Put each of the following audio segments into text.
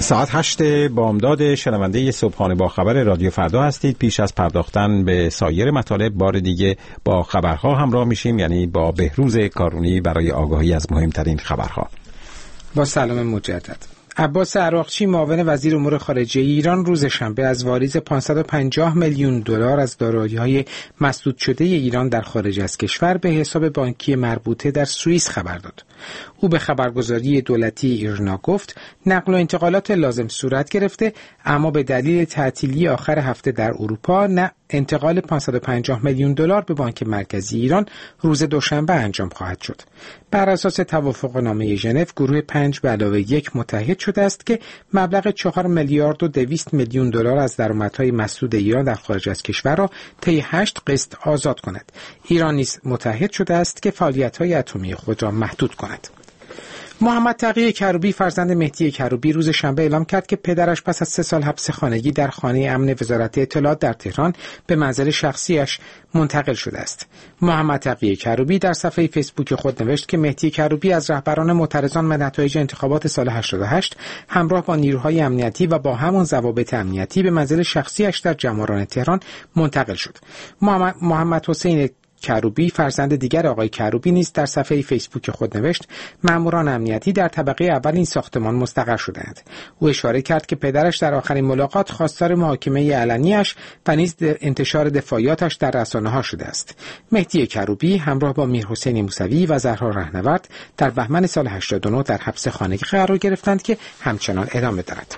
ساعت 8 بامداد شنونده صبحانه با خبر رادیو فردا هستید. پیش از پرداختن به سایر مطالب بار دیگه با خبرها همراه میشیم، یعنی با بهروز کارونی برای آگاهی از مهمترین خبرها. با سلام مجدد. عباس عراقچی معاون وزیر امور خارجه ایران روز شنبه از واریز 550 میلیون دلار از دارایی‌های مسدود شده ایران در خارج از کشور به حساب بانکی مربوطه در سوئیس خبر داد. او به خبرگزاری دولتی ایرنا گفت نقل و انتقالات لازم صورت گرفته، اما به دلیل تعطیلی آخر هفته در اروپا نه انتقال 550 میلیون دلار به بانک مرکزی ایران روز دوشنبه انجام خواهد شد. بر اساس توافقنامه ژنو، گروه 5+1 متحد شده است که مبلغ 4 میلیارد و 200 میلیون دلار از درآمدهای مسدود ایران در خارج از کشور را طی 8 قسط آزاد کند. ایران نیز متحد شده است که فعالیت‌های اتمی خود را محدود کند. محمد تقی کروبی فرزند مهدی کروبی روز شنبه اعلام کرد که پدرش پس از 3 سال حبس خانگی در خانه امن وزارت اطلاعات در تهران به منزل شخصیش منتقل شده است. محمد تقی کروبی در صفحه فیسبوک خود نوشت که مهدی کروبی از رهبران معترضان به نتایج انتخابات سال 88 همراه با نیروهای امنیتی و با همون ضوابط امنیتی به منزل شخصیش در جماران تهران منتقل شد. محمد حسین کروبی فرزند دیگر آقای کروبی نیز در صفحه فیسبوک خود نوشت ماموران امنیتی در طبقه اول این ساختمان مستقر شدند. او اشاره کرد که پدرش در آخرین ملاقات خواستار محاکمه علنیش و نیز انتشار دفاعیاتش در رسانه‌ها شده است. مهدی کروبی همراه با میرحسین موسوی و زهرا رهنورد در بهمن سال 89 در حبس خانگی قرار گرفتند که همچنان ادامه دارد.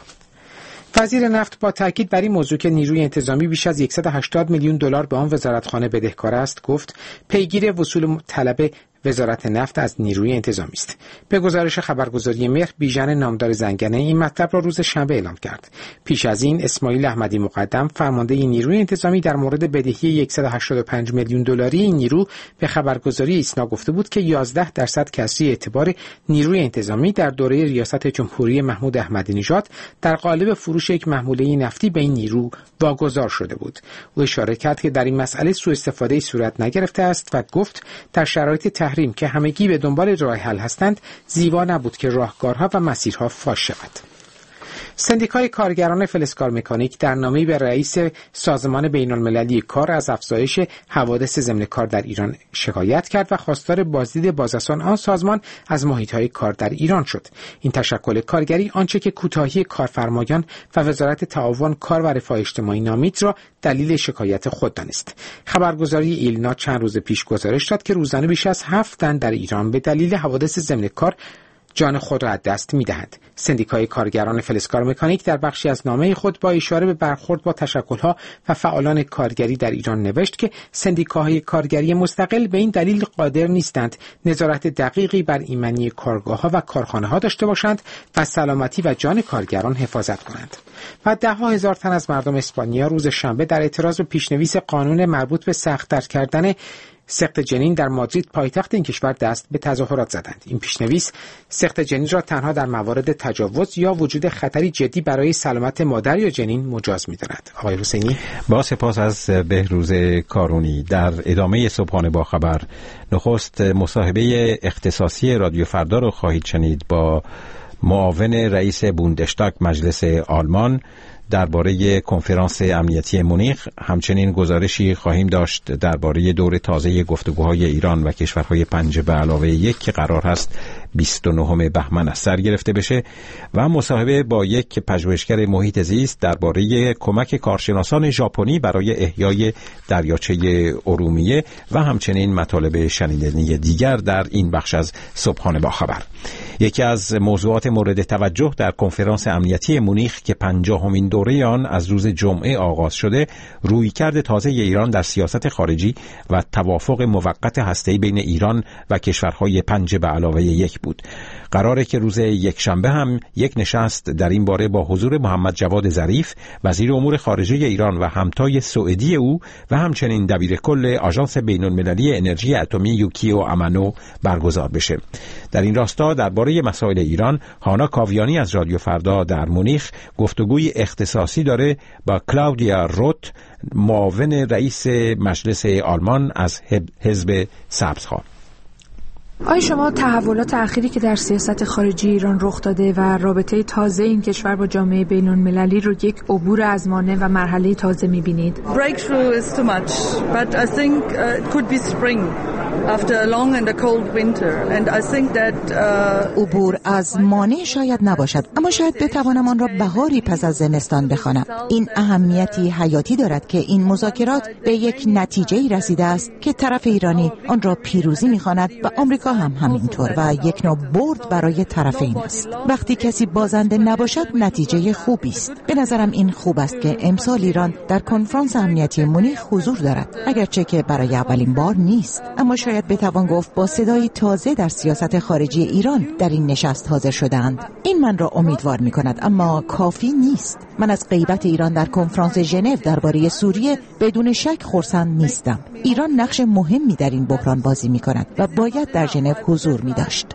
وزیر نفت با تاکید بر این موضوع که نیروی انتظامی بیش از 180 میلیون دلار به آن وزارتخانه بدهکار است، گفت پیگیر وصول طلب وزارت نفت از نیروی انتظامی است. به گزارش خبرگزاری مهر، بیژن نامدار زنگنه این مطلب را روز شنبه اعلام کرد. پیش از این اسماعیل احمدی مقدم فرمانده نیروی انتظامی در مورد بدهی 185 میلیون دلاری این نیرو به خبرگزاری ایسنا گفته بود که 11% کسری اعتبار نیروی انتظامی در دوره ریاست جمهوری محمود احمدی نژاد در قالب فروش یک محموله نفتی به این نیرو واگذار شده بود. او اشاره کرد که در این مسئله سوء استفاده صورت نگرفته است و گفت در شرایط تحریم که همگی به دنبال راه حل هستند، زیبا نبود که راهکارها و مسیرها فاش شود. سندیکای کارگران فلزکار مکانیک در نامه‌ای به رئیس سازمان بین‌المللی کار از افزایش حوادث ضمن کار در ایران شکایت کرد و خواستار بازدید بازرسان آن سازمان از محیط‌های کار در ایران شد. این تشکل کارگری آنچه که کوتاهی کارفرمایان و وزارت تعاون کار و رفاه اجتماعی نامید را دلیل شکایت خود دانست. خبرگزاری ایلنا چند روز پیش گزارش داد که روزانه بیش از 7 تن در ایران به دلیل حوادث ضمن کار جان خود را از دست می‌دهند. سندیکای کارگران فلزکار مکانیک در بخشی از نامه خود با اشاره به برخورد با تشکل‌ها و فعالان کارگری در ایران نوشت که سندیکاهای کارگری مستقل به این دلیل قادر نیستند نظارت دقیقی بر ایمنی کارگاه‌ها و کارخانه‌ها داشته باشند و سلامتی و جان کارگران حفاظت کنند. و 10,000 تن از مردم اسپانیا روز شنبه در اعتراض به پیشنویس قانون مربوط به سخت‌تر کردن سقط جنین در مادرید پایتخت این کشور دست به تظاهرات زدند. این پیشنویس سقط جنین را تنها در موارد تجاوز یا وجود خطری جدی برای سلامت مادر یا جنین مجاز می‌داند. آقای حسینی، با سپاس از بهروز کارونی. در ادامه صبحانه با خبر نخست مصاحبه اختصاصی رادیو فردا رو خواهید شنید با معاون رئیس بوندشتاگ مجلس آلمان درباره کنفرانس امنیتی مونیخ. همچنین گزارشی خواهیم داشت درباره دور تازه گفتگوهای ایران و کشورهای 5+1 که قرار هست 29 بهمن از سر گرفته بشه و مصاحبه با یک پژوهشگر محیط زیست درباره کمک کارشناسان ژاپنی برای احیای دریاچه ارومیه و همچنین مطالب شنیدنی دیگر در این بخش از صبحانه با خبر. یکی از موضوعات مورد توجه در کنفرانس امنیتی مونیخ که 50مین دوره آن از روز جمعه آغاز شده، رویکرد تازه ایران در سیاست خارجی و توافق موقت هسته‌ای بین ایران و کشورهای 5+1 بود. قراره که روز یکشنبه هم یک نشست در این باره با حضور محمد جواد ظریف وزیر امور خارجه ایران و همتای سعودی او و همچنین دبیر کل آژانس بین‌المللی انرژی اتمی یوکیو امانو برگزار بشه. در این راستا درباره مسائل ایران هانا کاویانی از رادیو فردا در مونیخ گفتگوی اختصاصی داره با کلاودیا روت، معاون رئیس مجلس آلمان از حزب سبزها. آیا شما تحولات اخیری که در سیاست خارجی ایران رخ داده و رابطه تازه این کشور با جامعه بین‌المللی رو یک عبور از مانع و مرحله تازه می‌بینید؟ Breakthrough is too much, but I think it could be spring after a long and a cold winter, and I think that عبور از مانع شاید نباشد، اما شاید بتوانم آن را بهاری پس از زمستان بخوانم. این اهمیتی حیاتی دارد که این مذاکرات به یک نتیجه‌ای رسیده است که طرف ایرانی آن را پیروزی می‌خواند و آمریکا هم همینطور و یک نوع برد برای طرفین است. وقتی کسی بازنده نباشد نتیجه خوبی است. به نظرم این خوب است که امسال ایران در کنفرانس امنیتی مونیخ حضور دارد، اگرچه که برای اولین بار نیست، اما شاید بتوان گفت با صدای تازه در سیاست خارجی ایران در این نشست حاضر شدند. این من را امیدوار می‌کند، اما کافی نیست. من از غیبت ایران در کنفرانس ژنو درباره سوریه بدون شک خرسند نیستم. ایران نقش مهمی در این بحران بازی می‌کند و باید در ژنو حضور می‌داشت.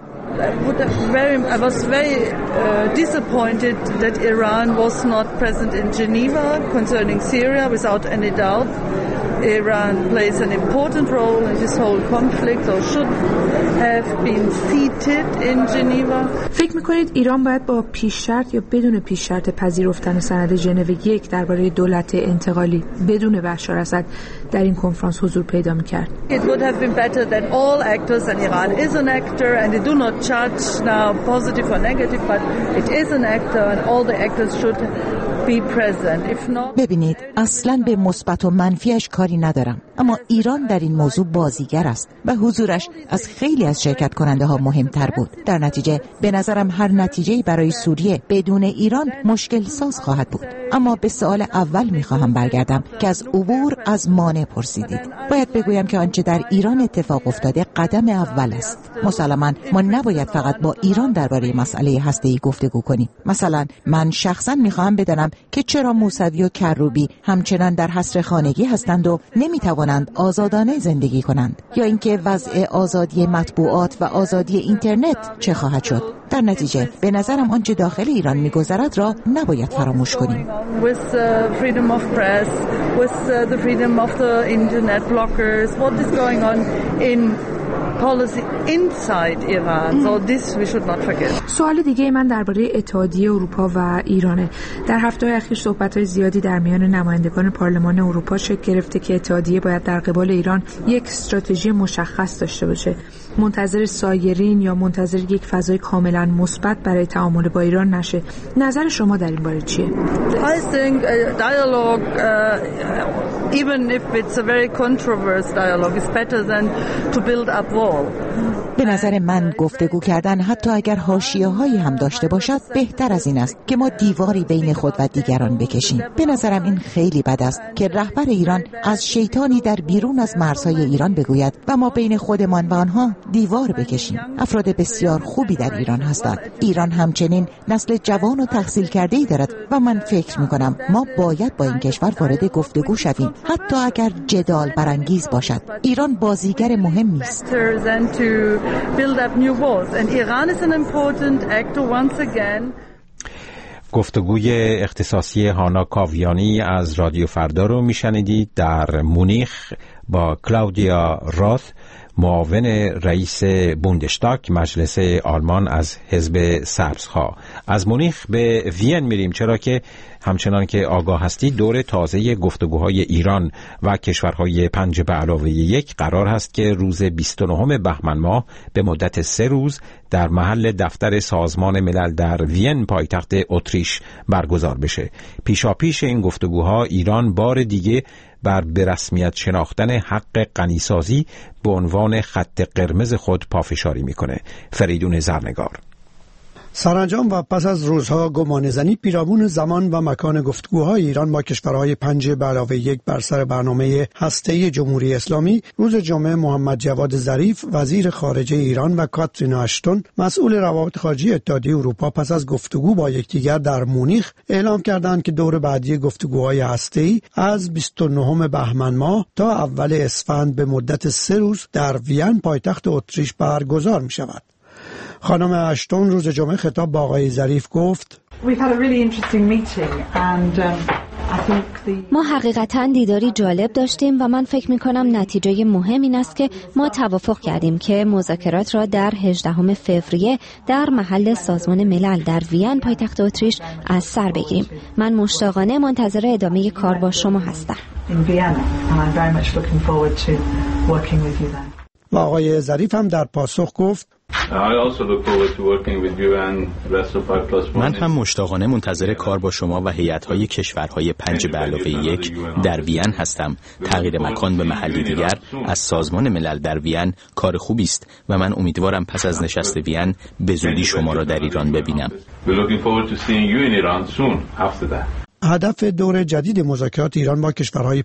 I was very disappointed that Iran was not present in Geneva concerning Syria. Without any doubt, Iran plays an important role in this whole conflict, or should have been seated in Geneva. فکر می‌کنید ایران باید با پیش شرط یا بدون پیش شرط پذیرفتن سند ژنو 1 درباره دولت انتقالی بدون بشار اسد در این کنفرانس حضور پیدا می‌کرد؟ It would have been better that all actors, and Iran is an actor, and they do not judge now positive or negative, but it is an actor, and all the actors should be present. If not... ببینید، اصلاً به مثبت و منفیش کاری ندارم، اما ایران در این موضوع بازیگر است و حضورش از خیلی از شرکت کننده ها مهمتر بود. در نتیجه به نظرم هر نتیجه‌ای برای سوریه بدون ایران مشکل ساز خواهد بود. اما به سوال اول می‌خواهم برگردم که از عبور از مانع پرسیدید. باید بگویم که آنچه در ایران اتفاق افتاده قدم اول است. مسلماً ما نباید فقط با ایران درباره مسئله هسته‌ای گفتگو کنیم. مثلا من شخصاً می‌خواهم بدانم که چرا موسوی و کروبی همچنان در حصر خانگی هستند و نمی‌توانند آزادانه زندگی کنند، یا اینکه وضع آزادی مطبوعات و آزادی اینترنت چه خواهد شد. در نتیجه به نظرم آنچه داخل ایران می‌گذرد را نباید فراموش کنیم. With freedom of press, with the freedom of the internet blockers, what is going on in policy inside Iran. So this we should not forget. سوال دیگه من درباره اتحادیه اروپا و ایرانه. در هفته‌های اخیر صحبت‌های زیادی در میان نمایندگان پارلمان اروپا شکل گرفته که اتحادیه باید در قبال ایران یک استراتژی مشخص داشته باشه. منتظر سایرین یا منتظر یک فضای کاملا مثبت برای تعامل با ایران نشه. نظر شما در این باره چیه؟ I think dialogue, even if it's a very controversial dialogue, is better than to build up wall. به نظر من گفتگو کردن حتی اگر حاشیه‌هایی هم داشته باشد بهتر از این است که ما دیواری بین خود و دیگران بکشیم. به نظرم این خیلی بد است که رهبر ایران از شیطانی در بیرون از مرزهای ایران بگوید و ما بین خودمان و آنها دیوار بکشیم. افراد بسیار خوبی در ایران هستند. ایران همچنین نسل جوان و تحصیل کرده‌ای دارد و من فکر می‌کنم ما باید با این کشور وارد گفتگو شویم، حتی اگر جدال برانگیز باشد. ایران بازیگر مهمی است. گفتگوی اختصاصی هانا کاویانی از رادیو فردا رو میشنیدید در مونیخ با کلاودیا راث، معاون رئیس بوندشتاگ مجلس آلمان از حزب سبزها. از مونیخ به وین میریم، چرا که همچنان که آگاه هستید دور تازه گفتگوهای ایران و کشورهای 5+1 قرار هست که روز 29 بهمن ماه به مدت 3 روز در محل دفتر سازمان ملل در وین پایتخت اتریش برگزار بشه. پیشاپیش این گفتگوها ایران بار دیگه بر به رسمیت شناختن حق غنیسازی به عنوان خط قرمز خود پافشاری میکنه. فریدون زرنگار. سرانجام و پس از روزها گمانه‌زنی پیرامون زمان و مکان گفتگوهای ایران با کشورهای 5+1 بر سر برنامه هسته‌ای جمهوری اسلامی، روز جمعه محمد جواد ظریف وزیر خارجه ایران و کاترین آشتون مسئول روابط خارجی اتحادیه اروپا پس از گفتگو با یکدیگر در مونیخ اعلام کردند که دور بعدی گفتگوهای هسته‌ای از 29 بهمن ماه تا اول اسفند به مدت 3 روز در وین پایتخت اتریش برگزار می‌شود. خانم اشتون روز جمعه خطاب با آقای ظریف گفت: We've had a really interesting meeting and ما حقیقتاً دیداری جالب داشتیم و من فکر می‌کنم نتیجه مهم این است که ما توافق کردیم که مذاکرات را در 18 فوریه در محل سازمان ملل در وین پایتخت اتریش از سر بگیریم. من مشتاقانه منتظر ادامه کار با شما هستم. و آقای ظریف هم در پاسخ گفت من هم مشتاقانه منتظر کار با شما و هیئت‌های کشورهای 5+1 در وین هستم. تغییر مکان به محلی دیگر از سازمان ملل در وین کار خوبی است و من امیدوارم پس از نشست وین به زودی شما را در ایران ببینم. هدف دور جدید مذاکرات ایران با کشورهای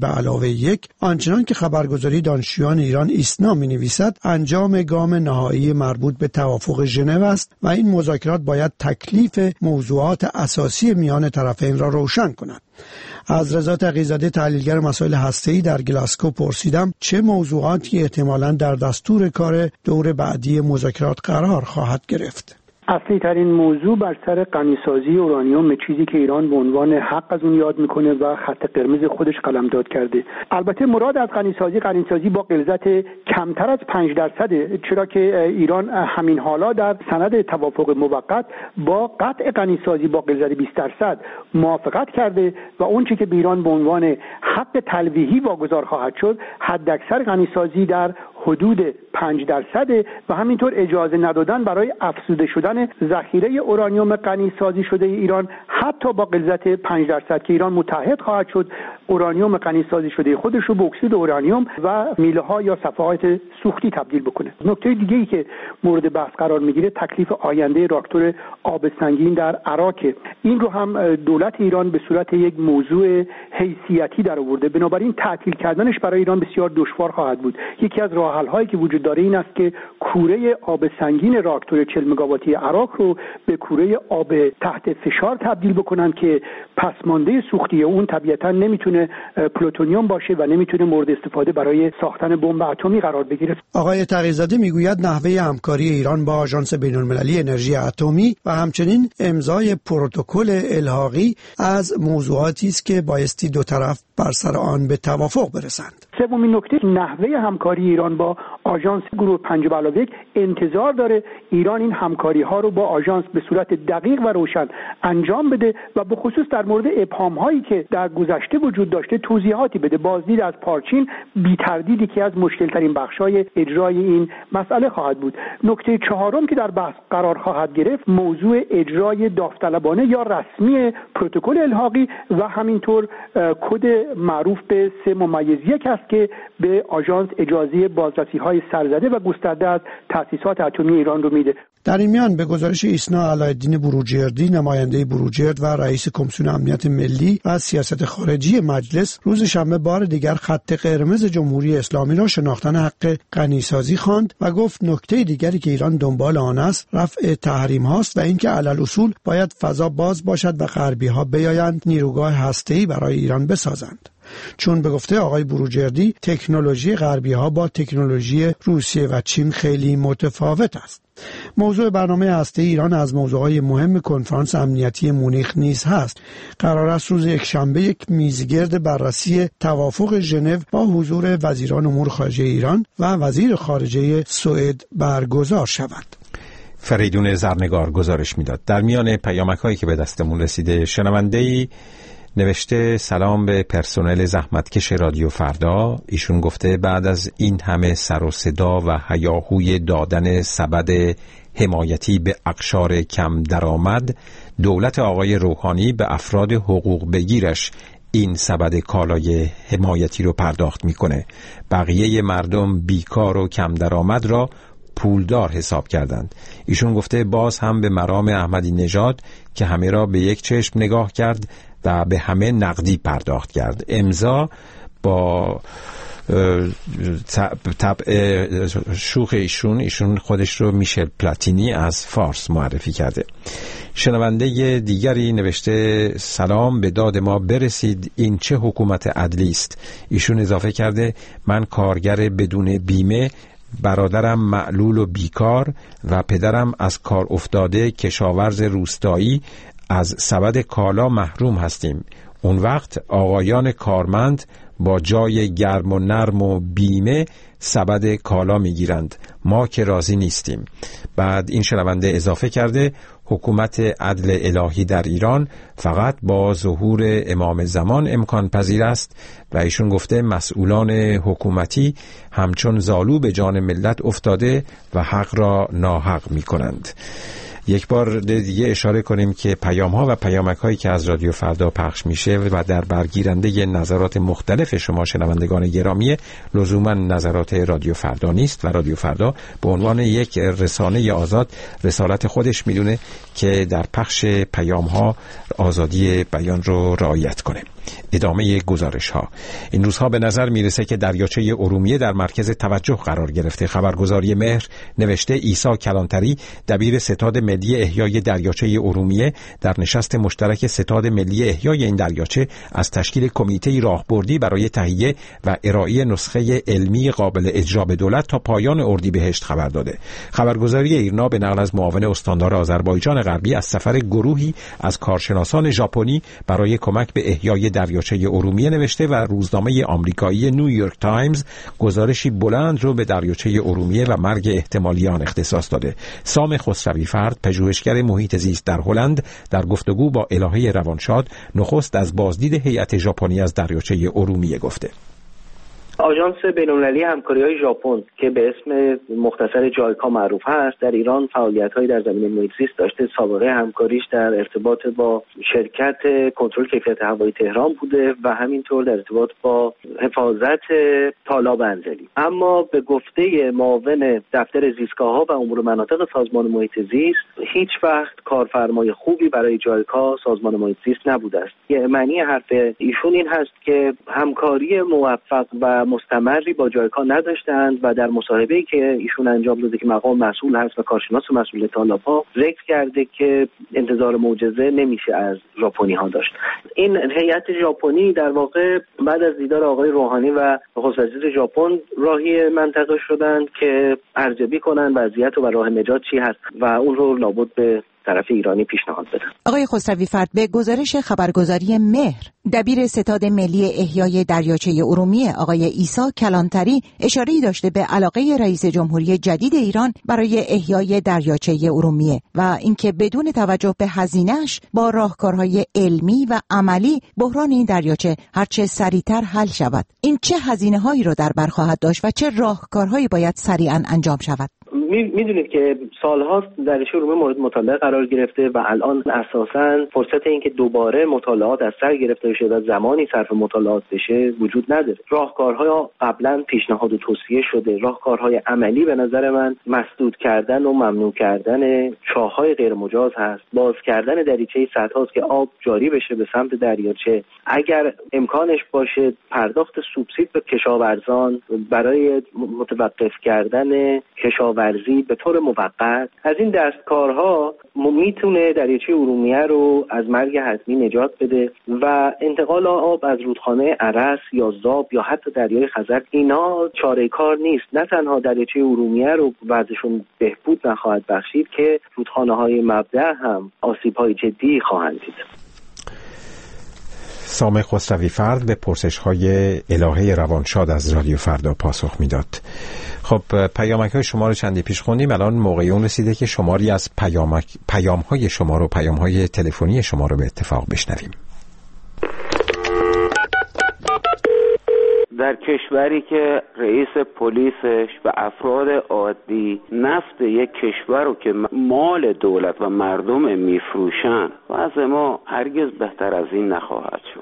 5+1 آنچنان که خبرگزاری دانشجویان ایران ایسنا می‌نویسد انجام گام نهایی مربوط به توافق ژنو است و این مذاکرات باید تکلیف موضوعات اساسی میان طرفین را روشن کند. از رضا تقی‌زاده تحلیلگر مسائل هسته‌ای در گلاسکو پرسیدم چه موضوعاتی احتمالاً در دستور کار دور بعدی مذاکرات قرار خواهد گرفت. اصلی ترین موضوع بر سر غنیسازی اورانیوم، چیزی که ایران به عنوان حق از اون یاد میکنه و خط قرمز خودش قلمداد کرده. البته مراد از غنیسازی با غلظت کمتر از 5%، چرا که ایران همین حالا در سند توافق موقت با قطع غنیسازی با غلظت 20% موافقت کرده و اون چیزی که به ایران به عنوان حق تلویحی واگذار خواهد شد حداکثر غنیسازی در حدود 5% و همینطور اجازه ندادن برای افزوده شدن ذخیره اورانیوم غنی‌سازی شده ایران حتی با غلظت 5% که ایران متحد خواهد شد اورانیوم غنی‌سازی شده خودش رو به اکسید اورانیوم و میله‌ها یا صفحات سوختی تبدیل بکنه. نکته دیگه‌ای که مورد بحث قرار میگیره تکلیف آینده راکتور آب سنگین در عراق. این رو هم دولت ایران به صورت یک موضوع حیثیتی در آورده، بنابراین تعطیل کردنش برای ایران بسیار دشوار خواهد بود. یکی از راه‌حل‌هایی که وجود داره این است که کوره آب سنگین راکتور 40 مگاواتی عراق رو به کوره آب تحت فشار تبدیل بکنن که پسمانده سوختی اون طبیعتاً نمیتونه پلوتونیوم باشه و نمیتونه مورد استفاده برای ساختن بمب اتمی قرار بگیره. آقای تقی‌زاده میگوید نحوه همکاری ایران با آژانس بین‌المللی انرژی اتمی و همچنین امضای پروتکل الحاقی از موضوعاتی است که بایستی دو طرف بر سر آن به توافق برسند. سومین نکته نحوه همکاری ایران با آژانس گروه 5+1 انتظار داره ایران این همکاری ها رو با آژانس به صورت دقیق و روشن انجام بده و به خصوص در مورد ابهام هایی که در گذشته وجود داشته توضیحاتی بده. بازدید از پارچین بی تردیدی که از مشکل ترین بخش های اجرای این مسئله خواهد بود. نکته چهارم که در بحث قرار خواهد گرفت موضوع اجرای داوطلبانه یا رسمی پروتکل الحاقی و همینطور کد معروف به 3+1 است که به آژانس اجازه بازرسی‌های سرزده و گسترده از تأسیسات اتمی ایران رو میده. در این میان به گزارش ایسنا علایالدین بروجردی نماینده بروجرد و رئیس کمیسیون امنیت ملی و سیاست خارجی مجلس روز شنبه بار دیگر خط قرمز جمهوری اسلامی را شناختن حق غنی‌سازی خواند و گفت نکته دیگری که ایران دنبال آن است رفع تحریم هاست و اینکه علل اصول باید فضا باز باشد و غربی ها بیایند نیروگاه هسته‌ای برای ایران بسازند. چون به گفته آقای بروجردی تکنولوژی غربی ها با تکنولوژی روسیه و چین خیلی متفاوت است. موضوع برنامه هسته ایران از موضوعهای مهم کنفرانس امنیتی مونیخ نیز هست. قرار است روز یکشنبه یک میزگرد بررسی توافق ژنو با حضور وزیران امور خارجه ایران و وزیر خارجه سوئد برگزار شود. فریدون زرنگار گزارش میداد. در میان پیامک‌هایی که به دستمون رسیده شنونده‌ای نوشته سلام به پرسنل زحمتکش رادیو فردا. ایشون گفته بعد از این همه سر و صدا و هیاهوی دادن سبد حمایتی به اقشار کم درآمد، دولت آقای روحانی به افراد حقوق بگیرش این سبد کالای حمایتی رو پرداخت میکنه. بقیه مردم بیکار و کم درآمد را پولدار حساب کردند. ایشون گفته باز هم به مرام احمدی نژاد که همه را به یک چشم نگاه کرد و به همه نقدی پرداخت کرد. امضا با طبع شوخ ایشون خودش رو میشل پلاتینی از فارس معرفی کرده. شنونده دیگری نوشته سلام به داد ما برسید، این چه حکومت عدلی است. ایشون اضافه کرده من کارگر بدون بیمه، برادرم معلول و بیکار و پدرم از کار افتاده کشاورز روستایی از سبد کالا محروم هستیم. اون وقت آقایان کارمند با جای گرم و نرم و بیمه سبد کالا میگیرند، ما که راضی نیستیم. بعد این شنونده اضافه کرده حکومت عدل الهی در ایران فقط با ظهور امام زمان امکان پذیر است و ایشون گفته مسئولان حکومتی همچون زالو به جان ملت افتاده و حق را ناحق می کنند. یک بار دیگه اشاره کنیم که پیام ها و پیامک هایی که از رادیو فردا پخش میشه و در برگیرنده نظرات مختلف شما شنوندگان گرامی لزوما نظرات رادیو فردا نیست و رادیو فردا به عنوان یک رسانه آزاد رسالت خودش میدونه که در پخش پیام ها آزادی بیان رو رعایت کنه. ادامه گزارش ها. این روزها به نظر میرسه که دریاچه ارومیه در مرکز توجه قرار گرفته. خبرگزاری مهر نوشته عیسی کلانتری دبیر ستاد ملی احیای دریاچه ارومیه در نشست مشترک ستاد ملی احیای این دریاچه از تشکیل کمیته راهبردی برای تهیه و ارائه نسخه علمی قابل اجرا به دولت تا پایان اردیبهشت خبر داده. خبرگزاری ایرنا به نقل از معاون استاندار آذربایجان غربی از سفر گروهی از کارشناسان ژاپنی برای کمک به احیای دریاچه ارومیه نوشته و روزنامه آمریکایی نیویورک تایمز گزارشی بلند رو به دریاچه ارومیه و مرگ احتمالی آن اختصاص داده. سام خسروی فرد پژوهشگر محیط زیست در هلند در گفتگو با الهه روانشاد نخست از بازدید هیئت ژاپنی از دریاچه ارومیه گفته. آژانس بین‌المللی همکاری‌های ژاپن که به اسم مختصر جایکا معروف هست در ایران فعالیت‌هایی در زمینه محیط زیست داشته. سابقه همکاریش در ارتباط با شرکت کنترل کیفیت هوایی تهران بوده و همینطور در ارتباط با حفاظت تالاب انزلی. اما به گفته معاون دفتر زیستگاه‌ها و امور مناطق سازمان محیط زیست هیچ وقت کارفرمای خوبی برای جایکا سازمان محیط زیست نبوده است. معنی حرف ایشون این هست که همکاری موفق و مستمری با جایکا نداشتند و در مصاحبه‌ای که ایشون انجام داده که مقام مسئول هست و کارشناس مسئول تالاب‌ها ذکر کرده که انتظار معجزه نمیشه از ژاپنی‌ها داشت. این هیئت ژاپنی در واقع بعد از دیدار آقای روحانی و نخست وزیر ژاپن راهی منطقه شدند که ارزیابی کنن وضعیت و راه نجات چی هست و اون رو لابد به طرف ایرانی پیشنهاد بدن. آقای خسروی فرد به گزارش خبرگزاری مهر دبیر ستاد ملی احیای دریاچه ارومیه آقای عیسی کلانتری اشاره‌ای داشته به علاقه رئیس جمهوری جدید ایران برای احیای دریاچه ارومیه و اینکه بدون توجه به هزینه‌اش با راهکارهای علمی و عملی بحران این دریاچه هرچه سریعتر حل شود. این چه هزینه‌هایی رو در بر خواهد داشت و چه راهکارهایی باید سریعاً انجام شود؟ میدونید که سال‌هاست دریاچه ارومیه مورد مطالعه قرار گرفته و الان اساساً فرصت این که دوباره مطالعات از سر گرفته بشه و زمانی صرف مطالعات بشه وجود نداره. راهکارها قبلا پیشنهاد و توصیه شده. راهکارهای عملی به نظر من مسدود کردن و ممنوع کردن چاه‌های غیر مجاز هست. باز کردن دریچه سدهاست که آب جاری بشه به سمت دریاچه. اگر امکانش باشه پرداخت سوبسید به کشاورزان برای متوقف کردن کشاورزی به طور موقت. از این دستکارها میتونه دریاچه ارومیه رو از مرگ حتمی نجات بده و انتقال آب از رودخانه ارس یا زاب یا حتی دریای خزر اینا چاره کار نیست. نه تنها دریاچه ارومیه رو وضعشون بهبود نخواهد بخشید که رودخانه‌های مبدأ هم آسیب‌های جدی خواهند دید. سام خسروی فرد به پرسش‌های الهه روانشاد از رادیو فردا پاسخ میداد. خب پیامک‌های شما رو چندی پیش خوندیم. الان موقع اون رسیده که شماری از پیام‌های شما رو پیام‌های تلفنی شما رو به اتفاق بشنویم. در کشوری که رئیس پلیسش و افراد عادی نفت یک کشور رو که مال دولت و مردم میفروشن وضع ما هرگز بهتر از این نخواهد شد.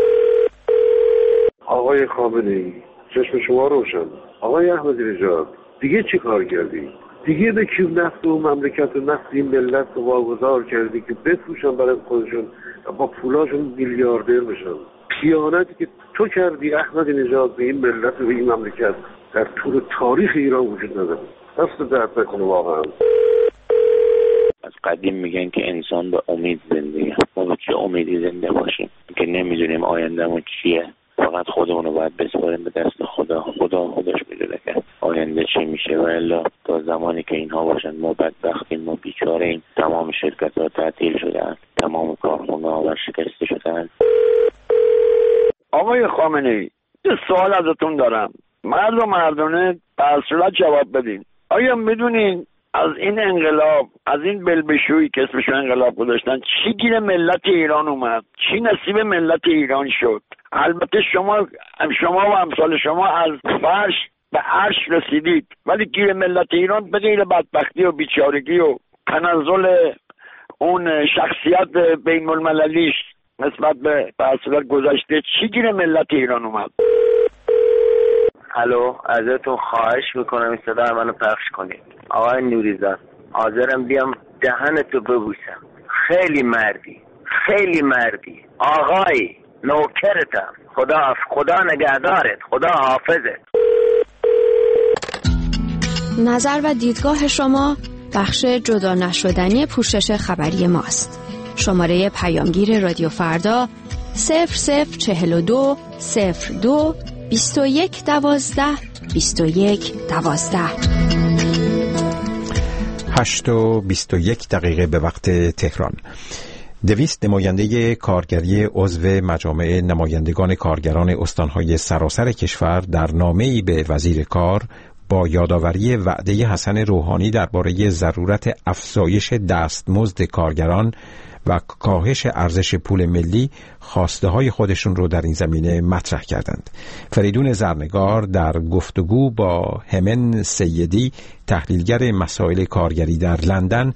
آقای خامنه‌ای چشم شما روشن. آقای احمدی نژاد دیگه چی کار کردی؟ دیگه به کیو نفت و مملکت و نفت این ملت رو واگذار کردی که بفروشن برای خودشون و با پولاشون میلیاردر بشن. خیانتی که تو کردی احمدی نژاد به این ملت و به این مملکت در طول تاریخ ایران وجود نداره. دست درد نکنه واقعا. از قدیم میگن که انسان به امید زندگیه. ما به چه امیدی زنده باشیم که نمیدونیم آیندهمون چیه. فقط خودمون رو باید بسپاریم به دست خدا. خودش میدونه که آینده چی میشه و الا تا زمانی که اینها باشن ما بدبختیم، ما بیچاره‌ایم. تمام شرکت‌ها تعطیل شدن، تمام کارخونه‌ها ورشکسته شدن. آقای خامنه‌ای یه سوال ازتون دارم، مردانه در صورت جواب بدین. آیا میدونین از این انقلاب، از این بلبشویی که اسمشو انقلاب گذاشتن، چی گیر ملت ایران اومد؟ چی نصیب ملت ایران شد؟ البته شما و امثال شما از فرش به عرش رسیدید، ولی گیر ملت ایران به غیر بدبختی و بیچارگی و تنزل اون شخصیت بین المللیش نسبت به اصلا گذشته چی گیر ملت ایران اومد؟ الو، ازتون خواهش میکنم این صدا منو پخش کنید. آقای نوریزاد، حاضرم بیام دهنتو ببوسم. خیلی مردی آقای، نوکرتم. خدا نگهدارت، خدا حافظت. نظر و دیدگاه شما بخش جدا نشدنی پوشش خبری ماست. شماره پیامگیر رادیو فردا 0042 02 21 12 21 12. 8:21 به وقت تهران. 200 نماینده کارگری عضو مجامع نمایندگان کارگران استانهای سراسر کشور در نامه‌ای به وزیر کار با یادآوری وعده حسن روحانی درباره ضرورت افزایش دستمزد کارگران و کاهش ارزش پول ملی خواسته‌های خودشون رو در این زمینه مطرح کردند. فریدون زرنگار در گفتگو با همن سیدی، تحلیلگر مسائل کارگری در لندن،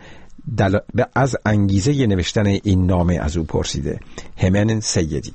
از انگیزه نوشتن این نامه از او پرسیده. همن سیدی: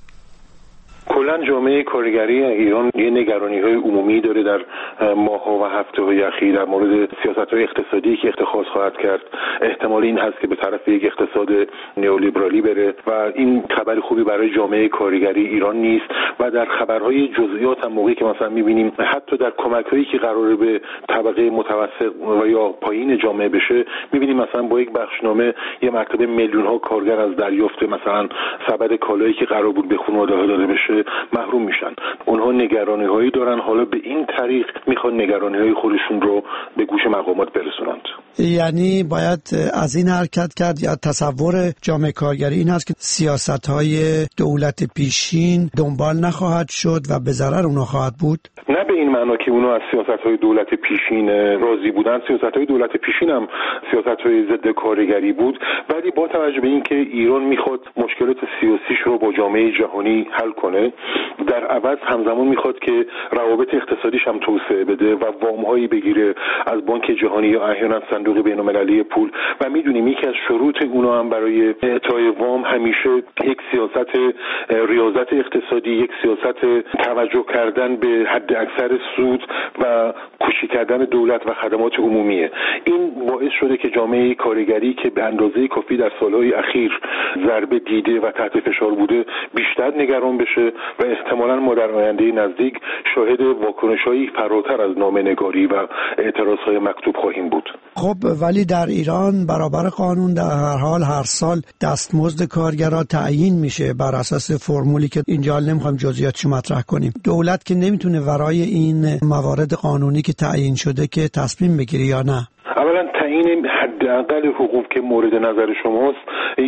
کلاً جامعه کارگری ایران یه نگرانی‌های عمومی داره در ماه‌ها و هفته‌های اخیر در مورد سیاست‌های اقتصادی که اتخاذ خواهد کرد. احتمال این هست که به طرف یک اقتصاد نئولیبرالی بره و این خبر خوبی برای جامعه کارگری ایران نیست. و در خبرهای جزئیات هم موقعی که مثلا می‌بینیم حتی در کمک‌هایی که قراره به طبقه متوسط و یا پایین جامعه بشه، می‌بینیم مثلا با یک بخشنامه یه مرتبه میلیون‌ها کارگر از دریافت مثلا سبد کالایی که قرار بود به خانواده‌ها داده بشه محروم میشن. اونها نگرانی‌هایی دارن، حالا به این طریق میخوان نگرانی‌های خودشون رو به گوش مقامات برسونند. یعنی باید از این حرکت کرد یا تصور جامعه کارگری این هست که سیاست‌های دولت پیشین دنبال نخواهد شد و به ضرر اونها خواهد بود؟ نه به این معنا که اونها از سیاست‌های دولت پیشین راضی بودن. سیاست‌های دولت پیشین هم سیاست‌های ضد کارگری بود، ولی با توجه به اینکه ایران میخواد مشکلات سیاسیش رو با جامعه جهانی حل کنه، در عوض همزمان میخواد که روابط اقتصادیش هم توسعه بده و وام‌هایی بگیره از بانک جهانی یا احیانا صندوق بین‌المللی پول. و میدونیم یکی از شروط اونا هم برای اعطای وام همیشه یک سیاست ریاضت اقتصادی، یک سیاست توجه کردن به حد اکثر سود و کوچیک کردن دولت و خدمات عمومیه. این باعث شده که جامعه کارگری که به اندازه کافی در سالهای اخیر ضربه دیده و تحت فشار بوده بیشتر نگران بشه و احتمالاً ما در آینده نزدیک شاهد واکنش‌هایی فراتر از نامه‌نگاری و اعتراض‌های مکتوب خواهیم بود. خب ولی در ایران برابر قانون در هر حال هر سال دستمزد کارگرها تعیین میشه بر اساس فرمولی که اینجا نمیخوایم جزئیاتش مطرح کنیم. دولت که نمیتونه ورای این موارد قانونی که تعیین شده که تصمیم بگیره یا نه؟ اولا تعیین حداقل حقوق که مورد نظر شماست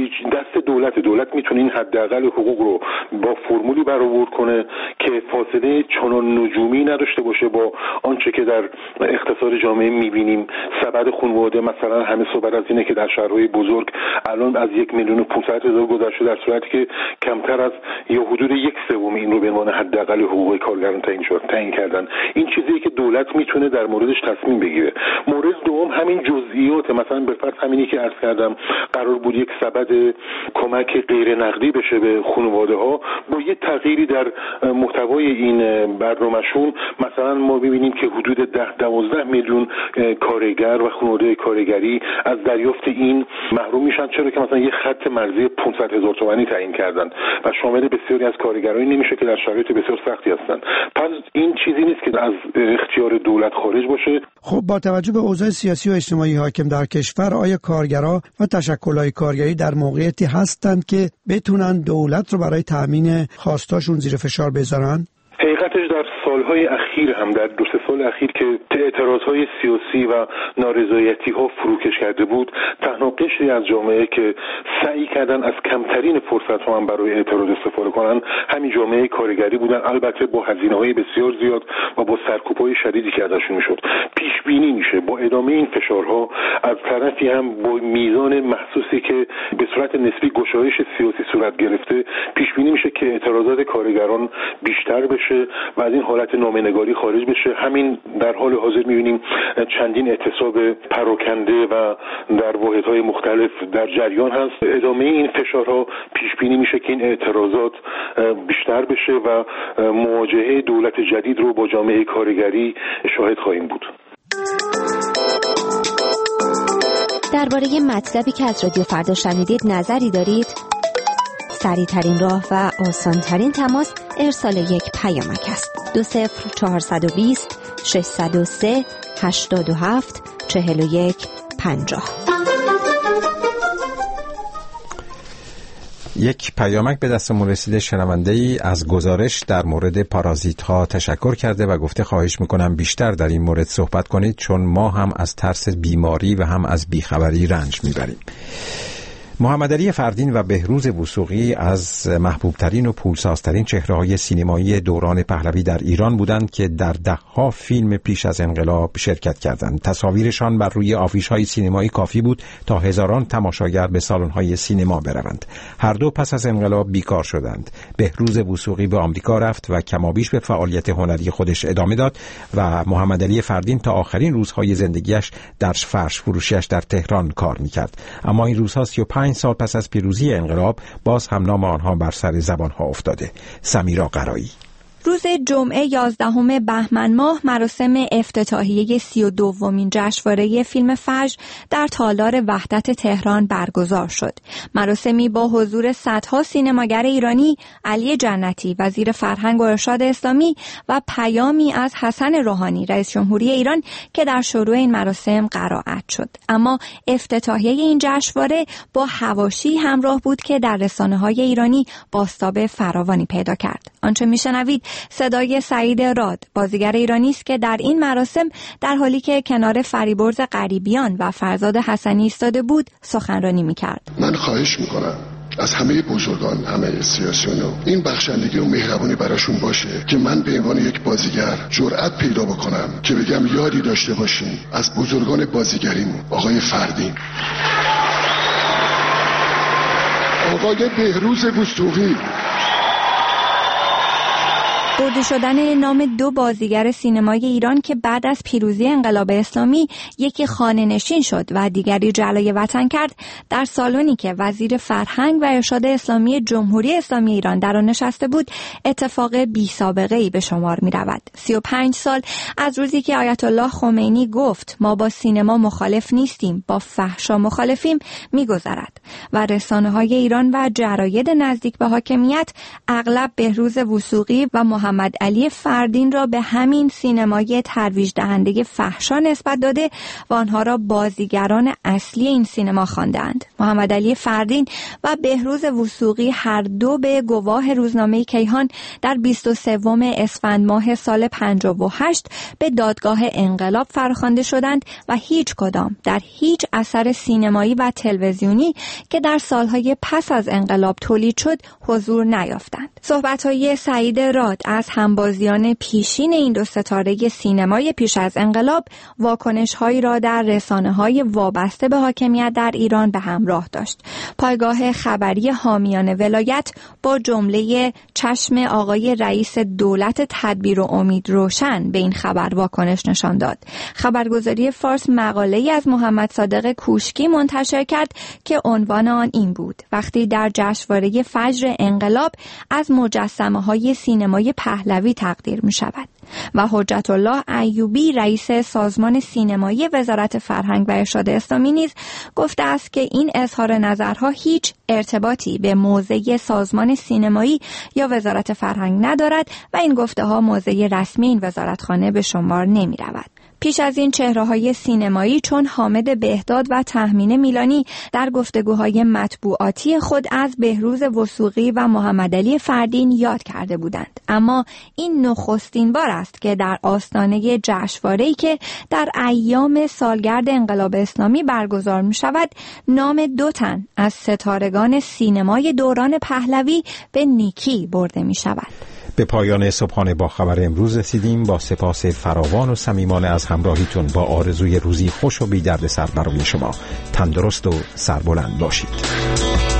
دست دولت میتونه این حداقل حقوق رو با فرمولی برآورد کنه که فاصله چنان نجومی نداشته باشه با آنچه که در اقتصاد جامعه میبینیم. سبد خانواده مثلا همه صحبت از اینه که در شهرهای بزرگ الان از 1,500,000 گذشته، در صورتی که کمتر از یا حدود 1/3 این رو به عنوان حداقل حقوق کارگران تعیین کردن. این چیزیه که دولت میتونه در موردش تصمیم بگیره. مورد دوم همین جزئیات، مثلا به فرض همینی که عرض کردم قرار بود یک سبد کمک غیر نقدی بشه به خانواده‌ها، با یه تغییری در محتوای این برنامه‌شون مثلا ما ببینیم که حدود 10-12 میلیون کارگر و خانواده کارگری از دریافت این محروم میشن، چرا که مثلا یه خط مرزی 500,000 تومانی تعیین کردن و شامل بسیاری از کارگرایی نمیشه که در شرایط بسیار سختی هستن. پس این چیزی نیست که از اختیار دولت خارج باشه. خب با توجه به اوضاع سیاسی و اجتماعی حاکم در کشور، آیا کارگرها و تشکل‌های کارگری در موقعیتی هستند که بتونن دولت رو برای تامین خواستاشون زیر فشار بذارن؟ حقیقتش در سالهای اخیر هم در 2-3 سال اخیر که اعتراضهای سیاسی و نارضایتی ها فروکش کرده بود، تنها قشری از جامعه که سعی کردن از کمترین فرصت ها هم برای اعتراض استفاده کنن همین جامعه کارگری بودن، البته با هزینه‌های بسیار زیاد و با سرکوب‌های شدیدی که ازشون میشد. پیش بینی میشه با ادامه این فشارها از طرفی هم با میزان محسوسی که به صورت نسبی گشایش سیاسی صورت گرفته، پیش بینی میشه که اعتراضات کارگران بیشتر بشه و از این حالت نامه‌نگاری خارج بشه. همین در حال حاضر می‌بینیم چندین اعتصاب پراکنده و در واحدهای مختلف در جریان هست. ادامه این فشارها پیش بینی میشه که این اعتراضات بیشتر بشه و مواجهه دولت جدید رو با جامعه کارگری شاهد خواهیم بود. درباره مطلبی که از رادیو فردا شنیدید نظری دارید؟ سریع‌ترین راه و آسان‌ترین تماس ارسال یک پیامک است. 20420 603 87 41 50. یک پیامک به دستمون رسیده. شنونده‌ای از گزارش در مورد پارازیت ها تشکر کرده و گفته خواهش میکنم بیشتر در این مورد صحبت کنید، چون ما هم از ترس بیماری و هم از بیخبری رنج میبریم. محمد علی فردین و بهروز وثوقی از محبوبترین و پولسازترین چهره‌های سینمایی دوران پهلوی در ایران بودند که در ده‌ها فیلم پیش از انقلاب شرکت کردند. تصاویرشان بر روی آفیش‌های سینمایی کافی بود تا هزاران تماشاگر به سالن‌های سینما بروند. هر دو پس از انقلاب بیکار شدند. بهروز وثوقی به آمریکا رفت و کمابیش به فعالیت هنری خودش ادامه داد و محمد علی فردین تا آخرین روزهای زندگیش در فرش فروشیش در تهران کار می‌کرد. اما این روزها 35 سال پس از پیروزی انقلاب باز هم نام آنها بر سر زبانها افتاده. سمیرا قرایی. روز جمعه 11 بهمن ماه مراسم افتتاحیه 32مین جشنواره فیلم فجر در تالار وحدت تهران برگزار شد. مراسمی با حضور صدها سینماگر ایرانی، علی جنتی وزیر فرهنگ و ارشاد اسلامی و پیامی از حسن روحانی رئیس جمهوری ایران که در شروع این مراسم قرائت شد. اما افتتاحیه این جشنواره با حواشی همراه بود که در رسانه‌های ایرانی بازتاب فراوانی پیدا کرد. آنچه میشنوید صدای سعید راد، بازیگر ایرانی است که در این مراسم در حالی که کنار فریبرز غریبیان و فرزاد حسنی ایستاده بود سخنرانی می‌کرد. من خواهش می‌کنم از همه بزرگان، همه سیاسیون، این بخشندگی و مهربانی براشون باشه که من به عنوان یک بازیگر جرأت پیدا بکنم که بگم یادی داشته باشیم از بزرگان بازیگریمون، آقای فردین، آقای بهروز وثوقی. برده شدن نام دو بازیگر سینمای ایران که بعد از پیروزی انقلاب اسلامی یکی خانه نشین شد و دیگری جلای وطن کرد در سالنی که وزیر فرهنگ و ارشاد اسلامی جمهوری اسلامی ایران در آن نشسته بود اتفاق بی سابقه ای به شمار می رود. 35 سال از روزی که آیت الله خمینی گفت ما با سینما مخالف نیستیم، با فحشا مخالفیم می گذرد و رسانه های ایران و جراید نزدیک به حاکمیت اغلب بهروز وثوقی و محمد علی فردین را به همین سینمای ترویج دهنده فحشا نسبت داده و آنها را بازیگران اصلی این سینما خواندند. محمد علی فردین و بهروز وثوقی هر دو به گواه روزنامه کیهان در 23 اسفند ماه سال 58 به دادگاه انقلاب فرخوانده شدند و هیچ کدام در هیچ اثر سینمایی و تلویزیونی که در سالهای پس از انقلاب تولید شد حضور نیافتند. صحبت‌های سعید راد از همبازیان پیشین این دو ستاره سینمای پیش از انقلاب واکنش‌هایی را در رسانه‌های وابسته به حاکمیت در ایران به همراه داشت. پایگاه خبری حامیان ولایت با جمله چشم آقای رئیس دولت تدبیر و امید روشن به این خبر واکنش نشان داد. خبرگزاری فارس مقاله‌ای از محمد صادق کوشکی منتشر کرد که عنوان آن این بود: وقتی در جشنواره فجر انقلاب از مجسمه‌های سینمای پهلوی تقدیر می شود. و حجت الله ایوبی رئیس سازمان سینمایی وزارت فرهنگ و ارشاد اسلامی نیز گفته است که این اظهار نظرها هیچ ارتباطی به موضع سازمان سینمایی یا وزارت فرهنگ ندارد و این گفته ها موضع رسمی این وزارتخانه به شمار نمی رود. پیش از این چهره‌های سینمایی چون حامد بهداد و تهمینه میلانی در گفتگوهای مطبوعاتی خود از بهروز وثوقی و محمدعلی فردین یاد کرده بودند. اما این نخستین بار است که در آستانه جشنواره‌ای که در ایام سالگرد انقلاب اسلامی برگزار می‌شود، نام 2 تن از ستارگان سینمای دوران پهلوی به نیکی برده می‌شود. به پایان صبحانه با خبر امروز رسیدیم. با سپاس فراوان و صمیمانه از همراهیتون، با آرزوی روزی خوش و بی دردسر برای شما. تندرست و سربلند باشید.